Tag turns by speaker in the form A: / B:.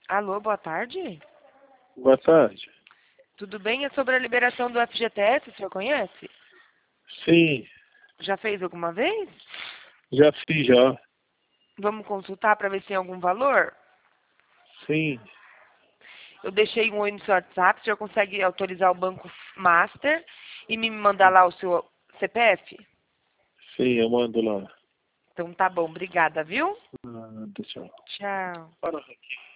A: Alô, boa tarde.
B: Boa tarde.
A: Tudo bem? É sobre a liberação do FGTS, o senhor conhece?
B: Sim,
A: Já fez alguma vez?
B: já fiz já.
A: Vamos consultar para ver se tem algum valor?
B: Sim,
A: Eu deixei um oi no seu WhatsApp, o senhor consegue autorizar o Banco Master e me mandar lá o seu CPF?
B: sim, eu mando lá.
A: Então tá bom, obrigada, viu?
B: Deixa eu...
A: Tchau.
B: Para aqui.